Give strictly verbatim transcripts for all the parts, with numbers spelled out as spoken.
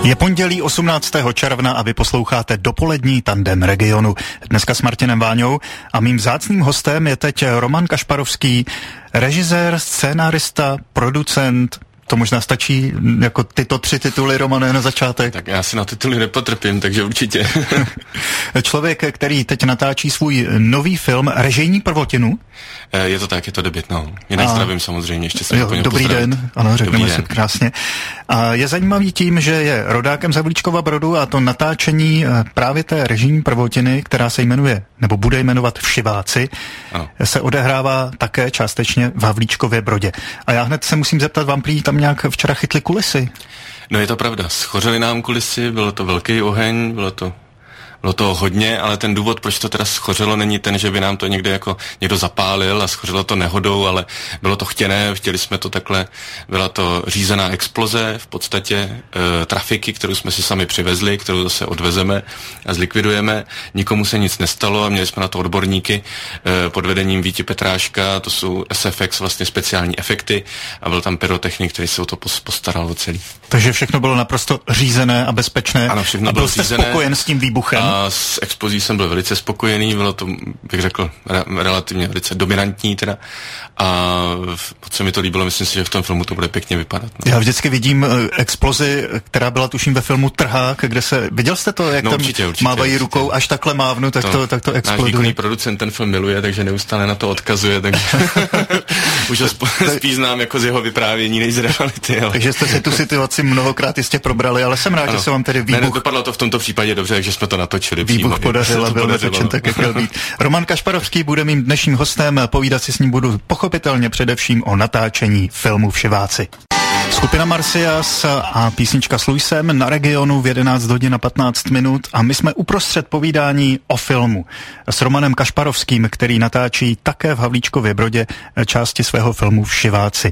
Je pondělí osmnáctého června a vy posloucháte dopolední Tandem Regionu. Dneska s Martinem Váňou a mým vzácným hostem je teď Roman Kašparovský, režisér, scénárista, producent. To možná stačí jako tyto tři tituly, Romane, na začátek. Tak já si na tituly nepotrpím, takže určitě. Člověk, který teď natáčí svůj nový film Režijní prvotinu. Je to tak, je to debut, no. Jinak a... zdravím samozřejmě, ještě jsem jo, dobrý pozdravit. Den, ano, řekneme si krásně. A je zajímavý tím, že je rodákem z Havlíčkova Brodu a to natáčení právě té režijní prvotiny, která se jmenuje, nebo bude jmenovat Všiváci, ano. se odehrává také částečně v Havlíčkově Brodě. A já hned se musím zeptat, vám prý tam nějak včera chytli kulisy? No je to pravda, schořely nám kulisy, bylo to velký oheň, bylo to Bylo toho hodně, ale ten důvod, proč to teda schořelo, není ten, že by nám to někde jako někdo zapálil a schořelo to nehodou, ale bylo to chtěné, chtěli jsme to takhle, byla to řízená exploze, v podstatě e, trafiky, kterou jsme si sami přivezli, kterou zase odvezeme a zlikvidujeme. Nikomu se nic nestalo a měli jsme na to odborníky e, pod vedením Víti Petráška, to jsou S F X, vlastně speciální efekty a byl tam pyrotechnik, který se o to postaral o celý. Takže všechno bylo naprosto řízené a bezpečné. Ano, všechno a byl jste řízené. spokojen s tím výbuchem? A s expozí jsem byl velice spokojený, bylo to, bych řekl, re- relativně velice dominantní teda a moc se mi to líbilo, myslím si, že v tom filmu to bude pěkně vypadat. No. Já vždycky vidím uh, explozi, která byla tuším ve filmu Trhák, kde se, viděl jste to, jak no, tam určitě, určitě, mávají určitě. rukou, až takhle mávnu, tak to, to, tak to exploduje. Náš výkonný producent ten film miluje, takže neustále na to odkazuje, takže už ho sp- spíš znám jako z jeho vyprávění, než z reality. Ale... Takže jste si tu situaci mnohokrát jistě probrali, ale jsem rád, ano. že se vám tedy výbuch... Ne, ne, dopadlo to v tomto případě dobře, takže jsme to natočili. Výbuch podařil a byl natočen tak, jak měl být. Roman Kašparovský bude mým dnešním hostem, povídat si s ním budu pochopitelně především o natáčení filmu Všiváci. Skupina Marsyas a písnička s Luisem na Regionu v jedenáct hodin a patnáct minut a my jsme uprostřed povídání o filmu s Romanem Kašparovským, který natáčí také v Havlíčkově Brodě části svého filmu Všiváci.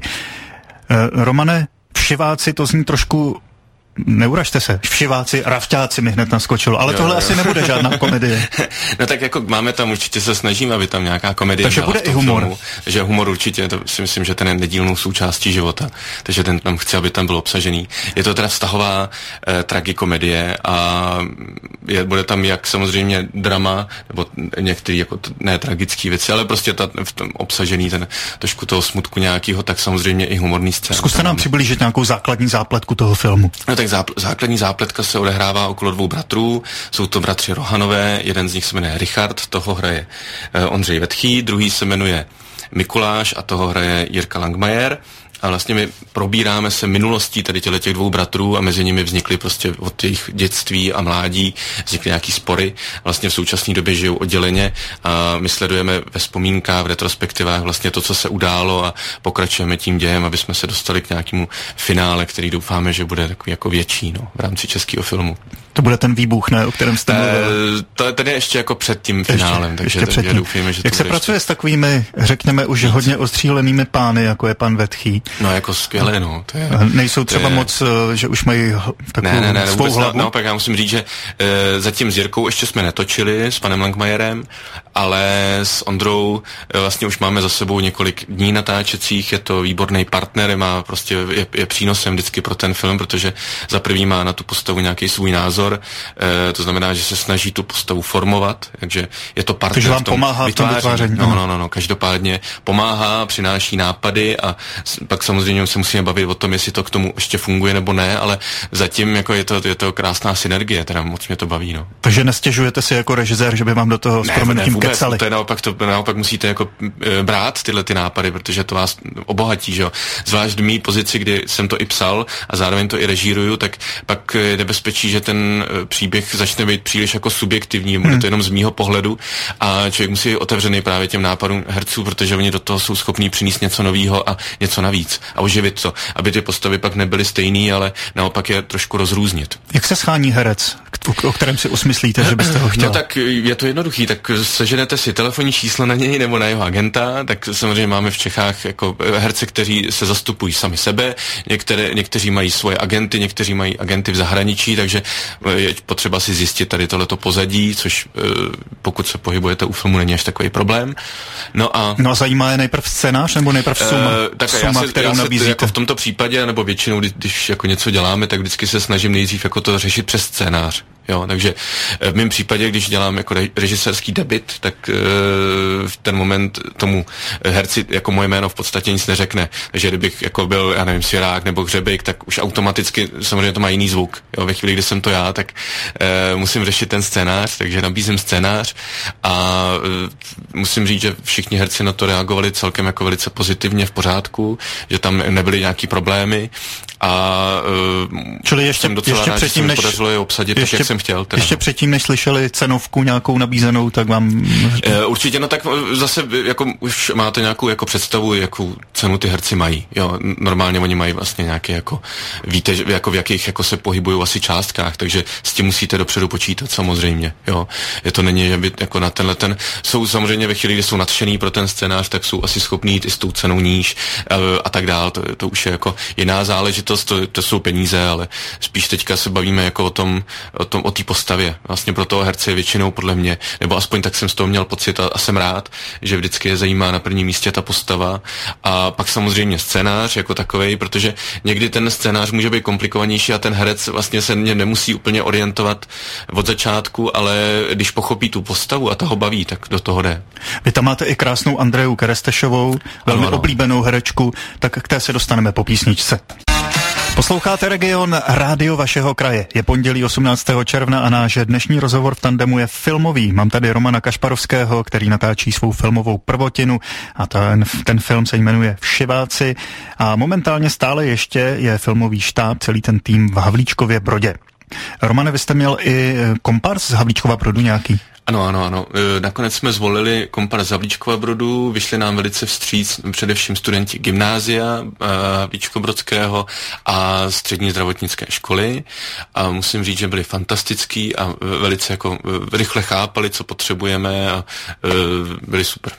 Romane, Všiváci, to zní trošku... Neuražte se, Všiváci, Rafťáci mi hned naskočilo, ale jo, tohle jo. asi nebude žádná komedie. No tak jako máme tam, určitě se snažíme, aby tam nějaká komedie takže bude i humor. Filmu, že humor určitě, to si myslím, že ten je nedílnou součástí života, takže ten tam chci, aby tam byl obsažený. Je to teda vztahová eh, tragikomedie a je, bude tam jak samozřejmě drama, nebo některé jako t- ne tragické věci, ale prostě ta, v tom obsažený ten trošku toho smutku nějakého, tak samozřejmě i humorný scén. Zkuste nám přiblížit nějakou základní zápletku toho filmu. No tak Záp- základní zápletka se odehrává okolo dvou bratrů, jsou to bratři Rohanové, jeden z nich se jmenuje Richard, toho hraje eh, Ondřej Vetchý, druhý se jmenuje Mikuláš a toho hraje Jirka Langmajer. A vlastně my probíráme se minulostí tady těle těch dvou bratrů a mezi nimi vznikly prostě od jejich dětství a mládí vznikly nějaký spory. Vlastně v současné době žijou odděleně a my sledujeme ve vzpomínkách, v retrospektivách vlastně to, co se událo a pokračujeme tím dějem, aby jsme se dostali k nějakému finále, který doufáme, že bude takový jako větší, no, v rámci českého filmu. To bude ten výbuch, ne, o kterém jste mluvil? E, to, to je ještě jako před tím finálem, ještě, takže, ještě takže doufíme, že jak to se bude pracuje ještě... s takovými, řekněme, už víc. Hodně ostřílenými pány, jako je pan Vetchý? No jako skvěle, no. To je, nejsou třeba je... moc, že už mají takovou ne, ne, ne, svou hlavu? Naopak já musím říct, že e, zatím s Jirkou ještě jsme netočili, s panem Langmajerem, ale s Ondrou e, vlastně už máme za sebou několik dní natáčecích, je to výborný partner, má prostě, je, je přínosem vždycky pro ten film, protože za první má na tu postavu nějaký svůj názor, e, to znamená, že se snaží tu postavu formovat, takže je to partner. Takže vám v tom pomáhá vytváření. v tom vytváření. No, no, no, no, každopádně pomáhá, přináší nápady a pak samozřejmě se musíme bavit o tom, jestli to k tomu ještě funguje nebo ne, ale zatím jako je to, je to krásná synergie, teda moc mě to baví, no. Takže nestěžujete si jako režisér, že by vám do toho s prominutím kecali? To je naopak, to naopak musíte jako e, brát tyhle ty nápady, protože to vás obohatí, že jo. Zvlášť v mý pozici, kdy jsem to i psal a zároveň to i režíruju, tak pak je nebezpečí, že ten e, příběh začne být příliš jako subjektivní, bude hmm. to jenom z mýho pohledu a člověk musí být otevřený právě těm nápadům herců, protože oni do toho jsou schopní přinést něco nového a něco navíc a oživit to, aby ty postavy pak nebyly stejný, ale naopak je trošku rozrůznit. Jak se schání herec k o kterém si usmyslíte, že byste ho chtěla? No tak je to jednoduchý, tak seženete si telefonní číslo na něj nebo na jeho agenta, tak samozřejmě máme v Čechách jako herce, kteří se zastupují sami sebe, některé, někteří mají svoje agenty, někteří mají agenty v zahraničí, takže je potřeba si zjistit tady tohleto pozadí, což pokud se pohybujete u filmu, není až takový problém. No a, no a zajímá je nejprv scénář nebo nejprv suma, uh, tak suma já se, kterou já se, nabízíte? Jako v tomto případě, nebo většinou, když jako něco děláme, tak vždycky se snažím nejdřív jako to řešit přes scénář. Jo, takže v mém případě, když dělám jako režisérský debut, tak e, v ten moment tomu herci jako moje jméno v podstatě nic neřekne. Takže kdybych jako byl, já nevím, Svěrák nebo Hřebejk, tak už automaticky samozřejmě to má jiný zvuk. Jo, ve chvíli, kdy jsem to já, tak e, musím řešit ten scénář, takže nabízím scénář a e, musím říct, že všichni herci na to reagovali celkem jako velice pozitivně, v pořádku, že tam nebyly nějaký problémy a e, čili ještě, docela ještě rád, předtím, že než, podařilo je obsadit, ještě, tak, jak jsem chtěl. Teda. Ještě předtím, než slyšeli cenovku nějakou nabízenou, tak vám... E, určitě, no tak zase jako už máte nějakou jako představu, jakou cenu ty herci mají. Jo, normálně oni mají vlastně nějaké jako, víte, jako v jakých jako se pohybují asi částkách, takže s tím musíte dopředu počítat samozřejmě. Jo, je to není, že by jako na tenhle ten, jsou samozřejmě ve chvíli, kdy jsou nadšený pro ten scénář, tak jsou asi schopní jít i s tou cenou níž a, a tak dál. To, to už je jako jiná záležitost, to, to jsou peníze, ale spíš teďka se bavíme jako o tom, o tom, o té postavě. Vlastně pro toho herce je většinou podle mě, nebo aspoň tak jsem z toho měl pocit a, a jsem rád, že vždycky je zajímá na prvním místě ta postava a pak samozřejmě scénář jako takovej, protože někdy ten scénář může být komplikovanější a ten herec vlastně se nemusí úplně orientovat od začátku, ale když pochopí tu postavu a to ho baví, tak do toho jde. Vy tam máte i krásnou Andreju Kerestešovou, velmi ano, ano. oblíbenou herečku, tak k té se dostaneme po písničce. Posloucháte Region, rádio vašeho kraje. Je pondělí osmnáctého června a náš dnešní rozhovor v tandemu je filmový. Mám tady Romana Kašparovského, který natáčí svou filmovou prvotinu a ten, ten film se jmenuje Vševáci a momentálně stále ještě je filmový štáb, celý ten tým v Havlíčkově Brodě. Romane, vy jste měl i kompars z Havlíčkova Brodu nějaký? Ano, ano, ano. Nakonec jsme zvolili kompars z Havlíčkova Brodu, vyšli nám velice vstříc především studenti gymnázia Havlíčkobrodského a střední zdravotnické školy a musím říct, že byli fantastický a velice jako rychle chápali, co potřebujeme a byli super.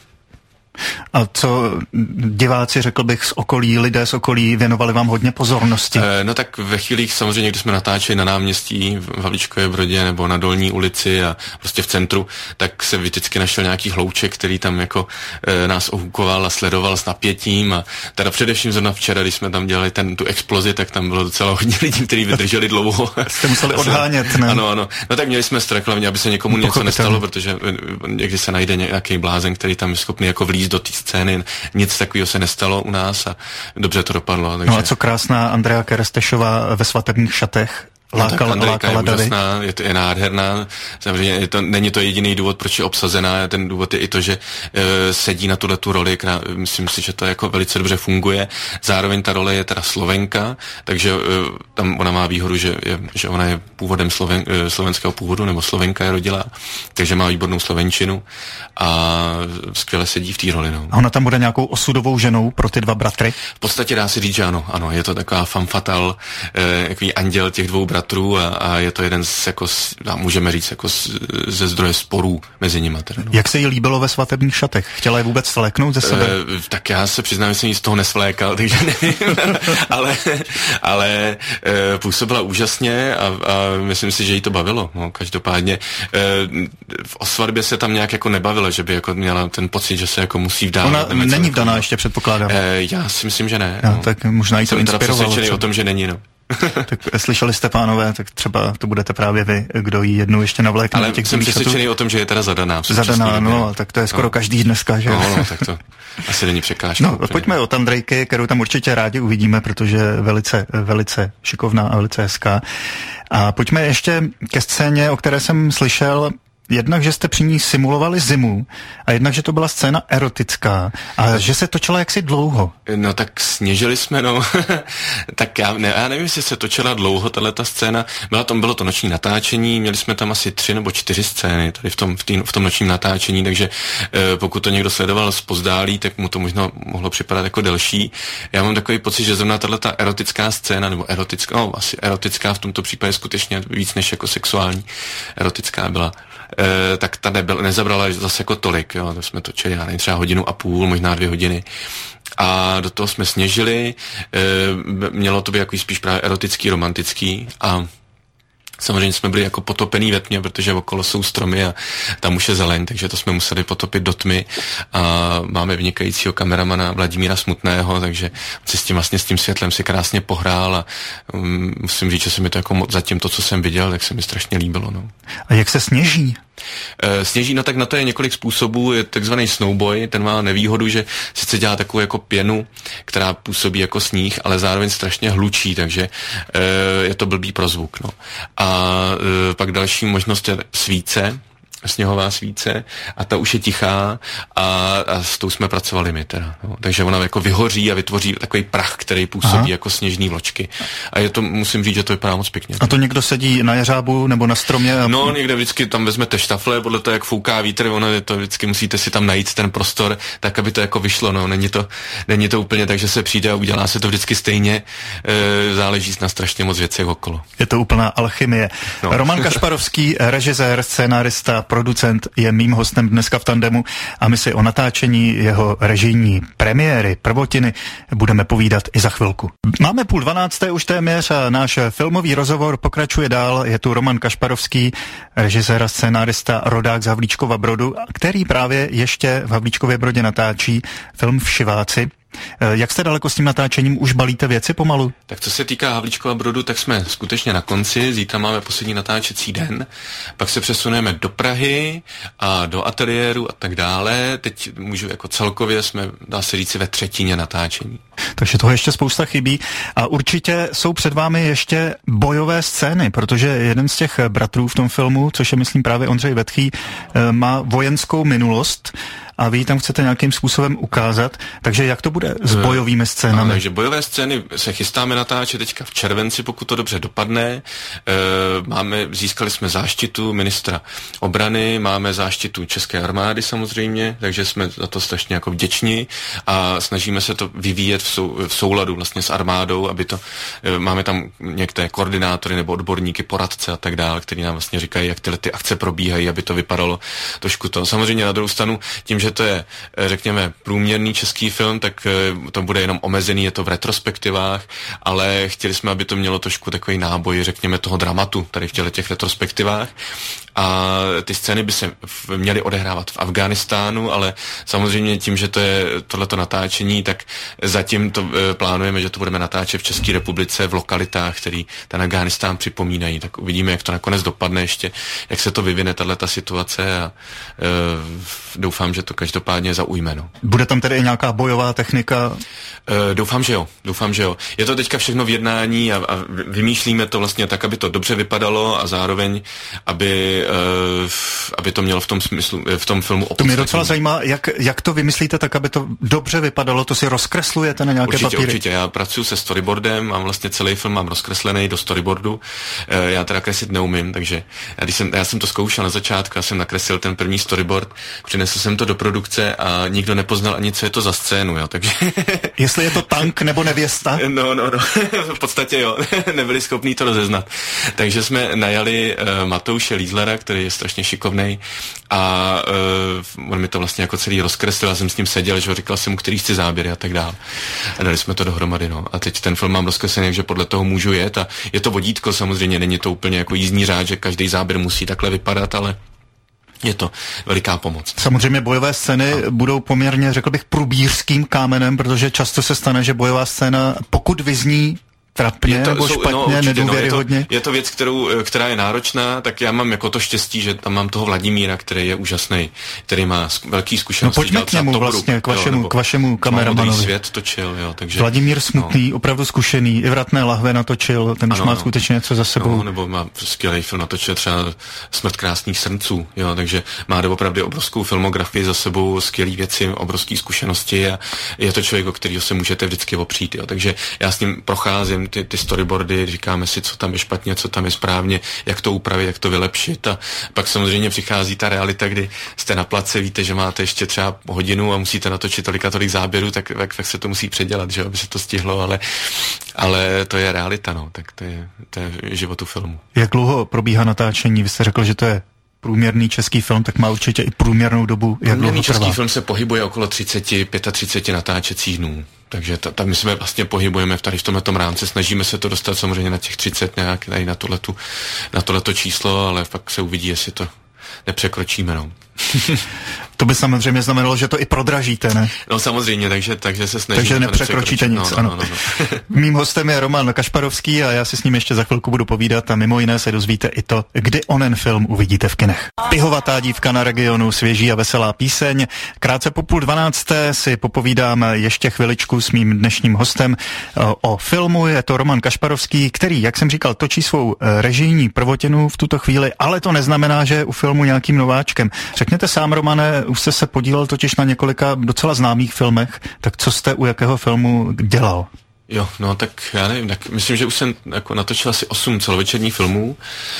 A co diváci, řekl bych, z okolí, lidé z okolí věnovali vám hodně pozornosti? E, no tak ve chvílích samozřejmě, když jsme natáčeli na náměstí v Havlíčkově Brodě nebo na Dolní ulici a prostě v centru, tak se vždycky našel nějaký hlouček, který tam jako e, nás ohukoval a sledoval s napětím a teda především zrovna včera, když jsme tam dělali ten, tu explozi, tak tam bylo docela hodně lidí, kteří vydrželi dlouho. Jste museli odhánět, ne? Ano, ano. No tak měli jsme strach hlavně, aby se někomu něco nestalo, protože někdy se najde nějaký blázen, který tam je schopný jako vlízt do té scény, nic takového se nestalo u nás a dobře to dopadlo. Takže... No a co krásná Andrea Kerestešová ve svatebních šatech lákala, no, lákala je úžasná, je, to, je nádherná, samozřejmě je to, není to jediný důvod, proč je obsazená, ten důvod je i to, že e, sedí na tuhletu roli, která, myslím si, že to jako velice dobře funguje, zároveň ta role je teda Slovenka, takže e, tam ona má výhodu, že, je, že ona je původem Sloven, e, slovenského původu, nebo Slovenka je rodilá, takže má výbornou slovenčinu a skvěle sedí v té roli. No. A ona tam bude nějakou osudovou ženou pro ty dva bratry? V podstatě dá se říct, že ano, ano, je to taková femme fatale, e, jaký anděl těch dvou bratrů a, a je to jeden z, jako, můžeme říct, jako z, ze zdroje sporů mezi nimi. Teda, no. Jak se jí líbilo ve svatebních šatech? Chtěla je vůbec svléknout ze sebe? E, tak já se přiznám, že jsem jí z toho nesvlékal, takže nevím, ale, ale e, působila úžasně a, a myslím si, že jí to bavilo. No, každopádně e, o svatbě se tam nějak jako nebavila, že by jako měla ten pocit, že se jako musí vdávat. Ona není vdaná ještě, předpokládám. E, já si myslím, že ne. No, no. Tak možná jí to jsem inspirovalo. Jsem teda přesvědčený o tom, že není, no. Tak slyšeli jste, pánové, tak třeba to budete právě vy, kdo jí jednou ještě navlékne. Ale jsem přesvědčený o tom, že je teda zadaná. Zadaná, no, tak to je skoro no. každý dneska, že? No, no, tak to asi není překážka. No, úplně. Pojďme od Andrejky, kterou tam určitě rádi uvidíme, protože je velice, velice šikovná a velice hezká. A pojďme ještě ke scéně, o které jsem slyšel, jednak, že jste při ní simulovali zimu a jednak, že to byla scéna erotická a že se točila jaksi dlouho. No tak sněžili jsme, no. Tak já, ne, já nevím, jestli se točila dlouho tato scéna. Byla tam, bylo to noční natáčení, měli jsme tam asi tři nebo čtyři scény tady v tom, v, tý, v tom nočním natáčení, takže e, pokud to někdo sledoval zpozdálí, tak mu to možná mohlo připadat jako delší. Já mám takový pocit, že zrovna tato erotická scéna, nebo erotická, no asi erotická v tomto případě skutečně víc než jako sexuální erotická byla, e, tak ta nebyl, nezabrala zase jako tolik, jo, to jsme točili, já nevím, třeba hodinu a půl, možná dvě hodiny. A do toho jsme sněžili, e, mělo to být jako spíš právě erotický, romantický a samozřejmě jsme byli jako potopený ve tmě, protože okolo jsou stromy a tam už je zeleň, takže to jsme museli potopit do tmy a máme vynikajícího kameramana Vladimíra Smutného, takže si s tím vlastně s tím světlem si krásně pohrál a um, musím říct, že se mi to jako zatím to, co jsem viděl, tak se mi strašně líbilo. No. A jak se sněží? E, sněží, no tak na to je několik způsobů, je takzvaný snowboy, ten má nevýhodu, že sice dělá takovou jako pěnu, která působí jako sníh, ale zároveň strašně hlučí, takže e, je to blbý pro zvuk. No. A e, pak další možnost je svíce, sněhová svíce a ta už je tichá a, a s tou jsme pracovali my teda. No. Takže ona jako vyhoří a vytvoří takový prach, který působí Aha. jako sněžní vločky. A je to, musím říct, že to vypadá moc pěkně. A to někdo sedí na jeřábu nebo na stromě? A... No, někde vždycky tam vezmete štafle, podle toho, jak fouká vítr, ono je to vždycky musíte si tam najít ten prostor, tak aby to jako vyšlo. No. Není to, není to úplně tak, že se přijde a udělá se to vždycky stejně. E, záleží na strašně moc věcech okolo. Je to úplná alchymie. No. Roman Kašparovský, režisér, scénárista, producent, je mým hostem dneska v Tandemu a my si o natáčení jeho režijní premiéry, prvotiny, budeme povídat i za chvilku. Máme půl dvanácté už téměř a náš filmový rozhovor pokračuje dál. Je tu Roman Kašparovský, režisér a scénárista, rodák z Havlíčkova Brodu, který právě ještě v Havlíčkově Brodě natáčí film Všiváci. Jak jste daleko s tím natáčením? Už balíte věci pomalu? Tak co se týká Havlíčkova Brodu, tak jsme skutečně na konci. Zítra máme poslední natáčecí den. Pak se přesuneme do Prahy a do ateliéru a tak dále. Teď můžu jako celkově jsme, dá se říci, ve třetině natáčení. Takže toho ještě spousta chybí. A určitě jsou před vámi ještě bojové scény, protože jeden z těch bratrů v tom filmu, což je myslím právě Ondřej Vetchý, má vojenskou minulost a vy tam chcete nějakým způsobem ukázat. Takže jak to bude s bojovými scénami? No, takže bojové scény se chystáme natáčet teďka v červenci, pokud to dobře dopadne. E, máme, získali jsme záštitu ministra obrany, máme záštitu České armády samozřejmě, takže jsme za to strašně jako vděční a snažíme se to vyvíjet v, sou, v souladu vlastně s armádou, aby to, e, máme tam některé koordinátory nebo odborníky, poradce a tak dále, kteří nám vlastně říkají, jak tyhle ty akce probíhají, aby to vypadalo trošku to. Samozřejmě na druhou stranu, tím, že to je, řekněme, průměrný český film, tak to bude jenom omezený, je to v retrospektivách, ale chtěli jsme, aby to mělo trošku takový náboj, řekněme, toho dramatu tady v těle těch retrospektivách. A ty scény by se měly odehrávat v Afghánistánu, ale samozřejmě tím, že to je tohleto natáčení, tak zatím to e, plánujeme, že to budeme natáčet v České republice v lokalitách, který ten Afghánistán připomínají. Tak uvidíme, jak to nakonec dopadne ještě, jak se to vyvine tato situace a e, doufám, že to každopádně zaujme. No. Bude tam tedy i nějaká bojová technika? E, doufám, že jo. Doufám, že jo. Je to teďka všechno v jednání a, a vymýšlíme to vlastně tak, aby to dobře vypadalo a zároveň, aby Uh, aby to mělo v tom smyslu, v tom filmu opodstatnění. To mě docela zajímá, jak, jak to vymyslíte tak, aby to dobře vypadalo, to si rozkreslujete na nějaké určitě, papíry? Určitě, já pracuji se storyboardem, mám vlastně celý film mám rozkreslený do storyboardu, uh, já teda kreslit neumím, takže já, když jsem, já jsem to zkoušel na začátku, já jsem nakreslil ten první storyboard, přinesl jsem to do produkce a nikdo nepoznal ani, co je to za scénu, jo, takže... Jestli je to tank nebo nevěsta? No, no, no, v podstatě jo, nebyli schopní to rozeznat. Takže jsme najali uh, Matouše Lízlera, který je strašně šikovnej a uh, on mi to vlastně jako celý rozkreslil, já jsem s ním seděl, že ho říkal jsem mu, který chci záběry a tak dál. A dali jsme to dohromady, no. A teď ten film mám rozkreslený, že podle toho můžu jet a je to vodítko, samozřejmě není to úplně jako jízdní řád, že každý záběr musí takhle vypadat, ale je to veliká pomoc. Samozřejmě bojové scény no. budou poměrně, řekl bych, průbířským kámenem, protože často se stane, že bojová scéna, pokud vyzní trapně je to, nebo jsou, špatně, no, určitě, nedůvěryhodně? No, je, to, je to věc, kterou, která je náročná, tak já mám jako to štěstí, že tam mám toho Vladimíra, který je úžasný, který má velký zkušenosti. No pojďme k němu vlastně, k vašemu, jo, k vašemu kameramanovi. Svět točil, jo, takže... Vladimír Smutný, no. Opravdu zkušený, i Vratné lahve natočil, ten už ano, má ano. skutečně něco za sebou. No, nebo má skvělý film, natočil třeba Smrt krásných srnců, jo, takže má opravdu obrovskou filmografii za sebou, skvělý věci, obrovské zkušenosti a je to člověk, o kterého se můžete vždycky opřít, jo, takže já s ním procházím ty, ty storyboardy, říkáme si, co tam je špatně, co tam je správně, jak to upravit, jak to vylepšit a pak samozřejmě přichází ta realita, kdy jste na place, víte, že máte ještě třeba hodinu a musíte natočit tolik a tolik záběrů, tak, tak, tak se to musí předělat, že aby se to stihlo, ale, ale to je realita, no, tak to je, to je životu filmu. Jak dlouho probíhá natáčení? Vy jste řekl, že to je průměrný český film, tak má určitě i průměrnou dobu. Jak průměrný český film se pohybuje okolo třicet až třicet pět natáčecích dnů. Takže tam my jsme vlastně pohybujeme v tady v tomhletom rámci, snažíme se to dostat samozřejmě na těch třicet nějak, tady na tohleto, na tohleto číslo, ale pak se uvidí, jestli to nepřekročíme, no. To by samozřejmě znamenalo, že to i prodražíte, ne? No samozřejmě, takže, takže se snažíme. Takže nepřekročíte nic, no, no, ano. No, no, no. Mým hostem je Roman Kašparovský a já si s ním ještě za chvilku budu povídat a mimo jiné se dozvíte i to, kdy onen film uvidíte v kinech. Pihovatá dívka na regionu, svěží a veselá píseň. Krátce po půl dvanácté si popovídám ještě chviličku s mým dnešním hostem o filmu. Je to Roman Kašparovský, který, jak jsem říkal, točí svou režijní prvotinu v tuto chvíli, ale to neznamená, že je u filmu nějakým nováčkem. Řekněte sám, Romane, už jste se podílel totiž na několika docela známých filmech, tak co jste u jakého filmu dělal? Jo, no tak já nevím, tak myslím, že už jsem jako natočil asi osm celovečerních filmů.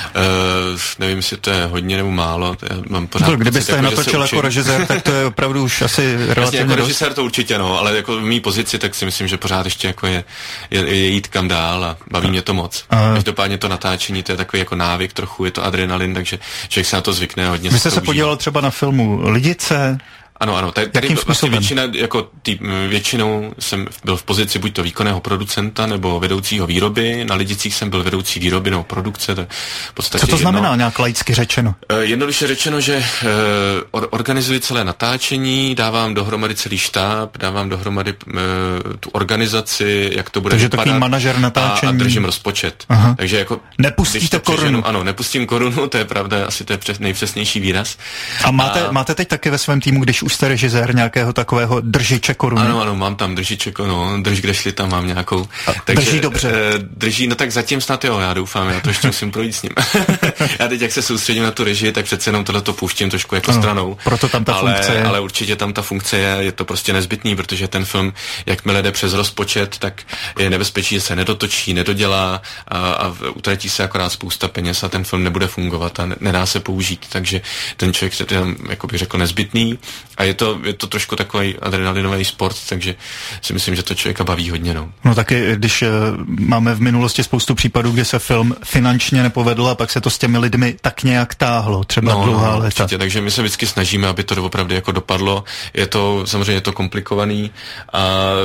Uh, nevím, jestli to je hodně nebo málo. Já mám pořád to, kdybyste jako, natočil jako režisér, tak to je opravdu už asi relativně Jasně, jako dost. režisér to určitě, no, ale jako v mý pozici, tak si myslím, že pořád ještě jako je, je, je jít kam dál a baví mě to moc. Uh, Každopádně to natáčení, to je takový jako návyk trochu, je to adrenalin, takže člověk se na to zvykne hodně. Vy jste se podíval třeba na filmu Lidice? Ano, ano, tady, tady vlastně většina, jako tý, většinou jsem byl v pozici buď to výkonného producenta nebo vedoucího výroby, na Lidicích jsem byl vedoucí výroby nebo produkce. To v podstatě Co to znamená, jedno, nějak laicky řečeno? Jednoduše řečeno, že uh, organizuji celé natáčení, dávám dohromady celý štáb, dávám dohromady uh, tu organizaci, jak to bude Takže vypadat. Takže takový manažer natáčení. A, a držím rozpočet. Aha. Takže jako... Nepustíte korunu. Přeženu, ano, nepustím korunu, to je pravda, asi to je přes, nejpřesnější výraz. A máte, a máte teď taky ve svém týmu, když už jste režisér, nějakého takového držiče koruny? Ano, ano, mám tam držiče, no, drž kde šli, tam mám nějakou. Takže, drží dobře. E, drží, no tak zatím snad jo, já doufám, já to ještě musím projít s ním. Já teď, jak se soustředím na tu režii, tak přece jenom tohleto pouštím trošku jako ano, stranou. Proto tam ta ale, funkce je. Ale určitě tam ta funkce je, je to prostě nezbytný, protože ten film, jakmile jde přes rozpočet, tak je nebezpečí, že se nedotočí, nedodělá a, a utratí se akorát spousta peněz a ten film nebude fungovat a ne, nedá se použít. Takže ten člověk se tam, jako bych řekl, nezbytný a je to, je to trošku takový adrenalinový sport, takže si myslím, že to člověka baví hodně. No, no taky, když uh, máme v minulosti spoustu případů, kdy se film finančně nepovedl a pak se to s těmi lidmi tak nějak táhlo, třeba no, dlouhá no, léta. Určitě, takže my se vždycky snažíme, aby to opravdu jako dopadlo. Je to, samozřejmě je to komplikovaný a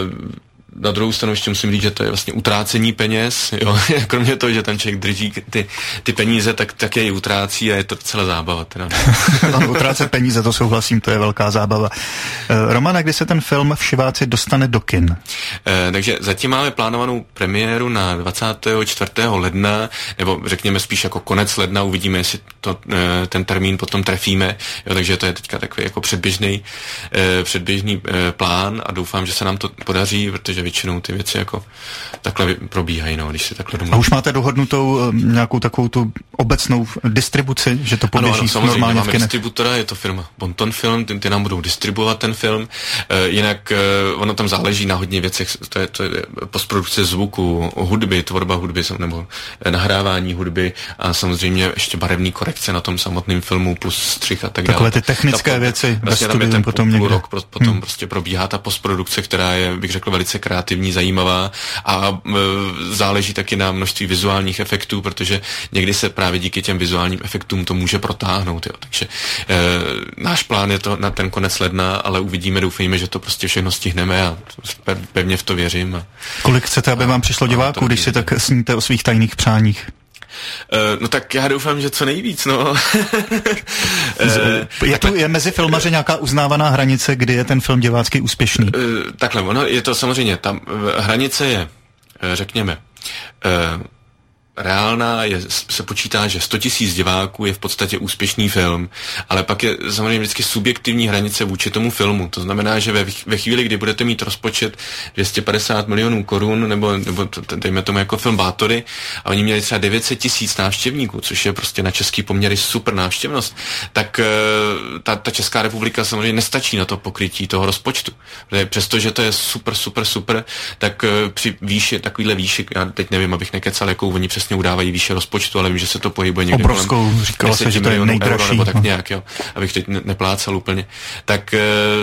na druhou stranu ještě musím říct, že to je vlastně utrácení peněz, jo, kromě toho, že ten člověk drží ty, ty peníze, tak, tak je i utrácí a je to celá zábava. Teda. Ano, utrácet peníze, to souhlasím, to je velká zábava. Romana, kdy se ten film Všiváci dostane do kin? E, takže zatím máme plánovanou premiéru na dvacátého čtvrtého ledna, nebo řekněme spíš jako konec ledna, uvidíme, jestli to, e, ten termín potom trefíme, jo, takže to je teďka takový jako předběžný, e, předběžný e, plán a doufám, že se nám to podaří, protože většinou ty věci jako takhle probíhají, no, když se takhle domluví. A už máte dohodnutou nějakou takovou tu obecnou distribuci, že to poběží ano, ano, normálně máme v kinech? Distributora, je to firma Bonton Film, ty, ty nám budou distribuovat ten film, e, jinak e, ono tam záleží na hodně věcech, to je, to je postprodukce zvuku, hudby, tvorba hudby, nebo nahrávání hudby a samozřejmě ještě barevný korekce na tom samotném filmu plus střih a tak dále. Takové ty technické ta, věci vlastně ve studiu ten potom půl někde. rok potom hmm. prostě probíhá ta postprodukce, která je, bych řekl, velice kreativní, zajímavá a e, záleží taky na množství vizuálních efektů, protože někdy se právě díky těm vizuálním efektům to může protáhnout. Jo. Takže e, náš plán je to na ten konec ledna, ale uvidíme, doufejme, že to prostě všechno stihneme a pevně v to věřím. A, kolik chcete, aby a, vám přišlo diváků, když si tak sníte o svých tajných přáních? Uh, no tak já doufám, že co nejvíc, no. uh, je, tu, je mezi filmaři nějaká uznávaná hranice, kdy je ten film divácky úspěšný? Uh, takhle, ono je to samozřejmě, tam hranice je, řekněme, Uh, reálná je, se počítá, že sto tisíc diváků je v podstatě úspěšný film, ale pak je samozřejmě vždycky subjektivní hranice vůči tomu filmu. To znamená, že ve, ve chvíli, kdy budete mít rozpočet dvě stě padesát milionů korun, nebo, nebo dejme tomu jako film Bátory, a oni měli třeba devět set tisíc návštěvníků, což je prostě na český poměry super návštěvnost, tak ta, ta Česká republika samozřejmě nestačí na to pokrytí toho rozpočtu. Přestože to je super, super, super, tak při výši, takovýhle výši, já teď nevím, abych nekecal, jakou oni přes udávají výše rozpočtu, ale vím, že se to pohybuje někde obrovskou, říkalo se, že to je nejdražší, nebo tak nějak, jo, abych teď neplácal úplně. Tak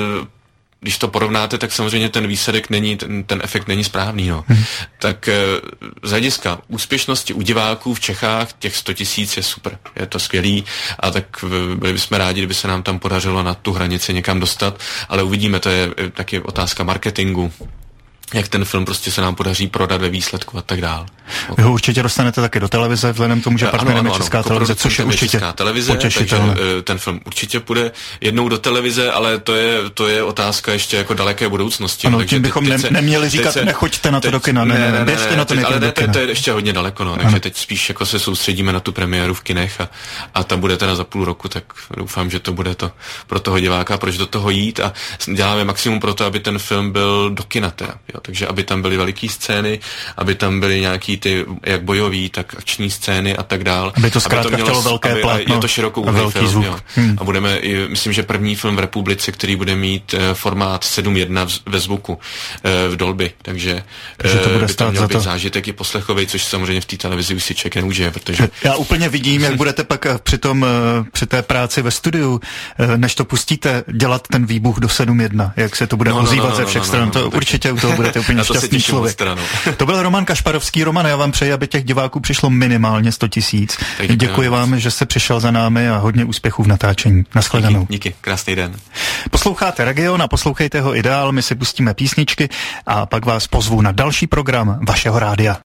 když to porovnáte, tak samozřejmě ten výsledek není, ten, ten efekt není správný, no. Hmm. Tak z hlediska úspěšnosti u diváků v Čechách těch sto tisíc je super, je to skvělý a tak byli bychom rádi, kdyby se nám tam podařilo na tu hranici někam dostat, ale uvidíme, to je taky otázka marketingu, jak ten film prostě se nám podaří prodat ve výsledku a tak dál. Vy ho určitě dostanete taky do televize, vzhledem k tomu, že partnerem je Česká televize, což je určitě Česká televize, takže ten film určitě půjde jednou do televize, ale to je, to je otázka ještě jako daleké budoucnosti. Ano, takže tím bychom teď, ne, teď neměli říkat, se, nechoďte na to teď, do kina, ne, ne, ne, běžte na to teď, ale ne, do kina. to je ještě hodně daleko, no, takže ano. Teď spíš jako se soustředíme na tu premiéru v kinech a, a ta bude teda za půl roku, tak doufám, že to bude to pro toho diváka, proč do toho jít a děláme maximum pro to, aby ten film byl do kina teda, jo, takže aby tam byly veliký scény, aby tam byly nějaký ty, jak bojový, tak akční scény a tak dál. Aby to zkrátka chtělo mělo, velké aby, plátno. Je to širokoúhlý film, zvuk. Jo. Hmm. A budeme, myslím, že první film v republice, který bude mít uh, formát sedm jedna ve zvuku uh, v Dolby, takže, takže to bude by tam měl být to. zážitek i poslechovej, což samozřejmě v té televizi už si člověk nemůže, protože... Já úplně vidím, jak budete pak při tom, při té práci ve studiu, než to pustíte, dělat ten výbuch do sedm jedna, jak se to bude no, ozývat no, no, ze všech no, no, stran. No, no, to určitě u toho budete úplně šťastný člověk. To byl Roman Kašparovský. Roman, já vám přeji, aby těch diváků přišlo minimálně sto tisíc. Děkuji vám, že jste přišel za námi a hodně úspěchů v natáčení. Nashledanou. Díky, díky, krásný den. Posloucháte Region a poslouchejte ho i dál, my si pustíme písničky a pak vás pozvu na další program vašeho rádia.